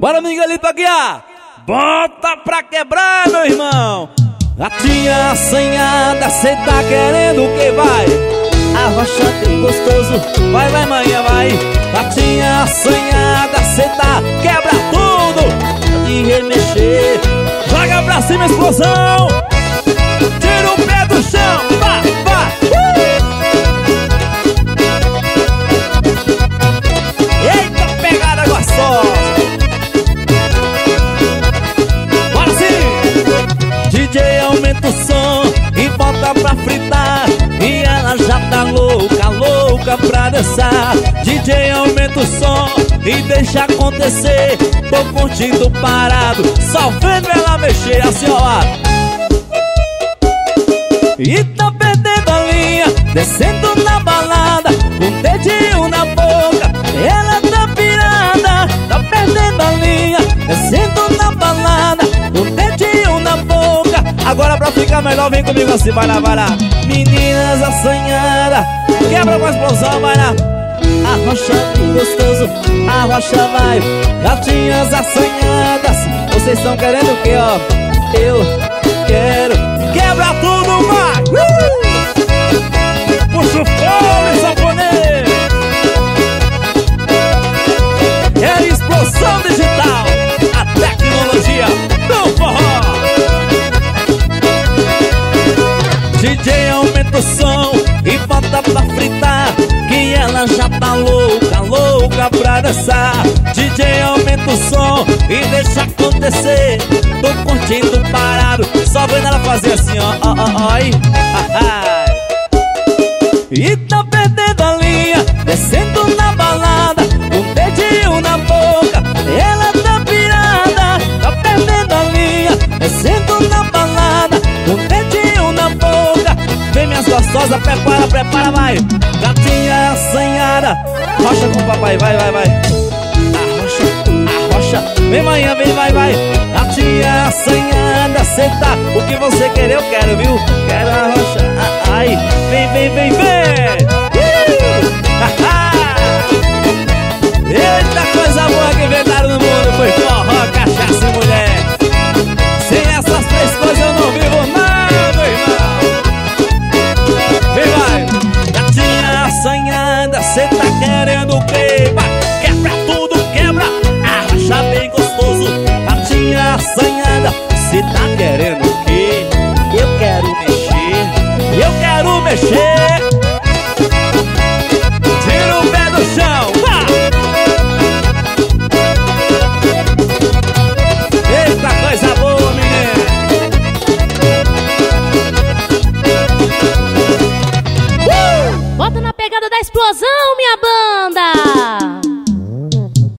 Bora, Miguelito Aguiar. Bota pra quebrar, meu irmão. Gatinha assanhada, cê tá querendo o que vai? Arrocha bem gostoso, vai, vai, manhã, vai. Gatinha assanhada, cê tá, quebra tudo. Pode remexer, joga pra cima, explosão. Tira o pé do chão, vá, vá. Eita, pegada gostosa. Bora sim. DJ aumenta o som e bota pra fritar. E ela já tá louca, louca pra dançar. DJ aumenta o som e deixa acontecer. Tô curtindo parado, só vendo ela mexer assim, ó. E tá perdendo a linha, descendo na balada, com o dedinho na boca, ela tá pirada. Tá perdendo a linha, descendo na balada, com o dedinho na boca. Agora pra ficar melhor vem comigo assim, vai lá, vai lá. Meninas assanhadas, quebra com a explosão, vai lá. Arrocha gostoso, arrocha vai. Gatinhas assanhadas, vocês estão querendo o que, ó? Eu quero. Quebra tudo, vai! Puxa o fone, saponês! É explosão digital, a tecnologia do forró. DJ aumenta o som e bota pra fritar, que ela já tá louca, louca pra dançar. DJ aumenta o som e deixa acontecer. Tô curtindo parado, só vendo ela fazer assim, ó, ó, ó, ó. E tá perdendo a linha, descendo na balada, com o dedinho na boca, ela tá pirada. Tá perdendo a linha, descendo na balada, com o dedinho na boca. Vem minhas gostosas, prepara, prepara, vai. Gatinha assanhada, rocha com o papai, vai, vai, vai. Arrocha, vem manhã, vem, vai, vai. Gatinha assanhada, cê tá, o que você quer eu quero, viu? Quero arrocha, ai, vem, vem, vem, vem. Eita coisa boa que inventaram no mundo, foi forró, cachaça e mulher. Sem essas três coisas eu não vivo nada, irmão. Vem, vai. Gatinha assanhada, cê tá querendo o quê? Vai, quebra tudo, quebra, arrocha bem gostoso. Gatinha assanhada, cê tá querendo o quê? Eu quero mexer, eu quero mexer. Tira o pé do chão, vá. Eita coisa boa, menina. Bota na pegada da explosão, minha banda.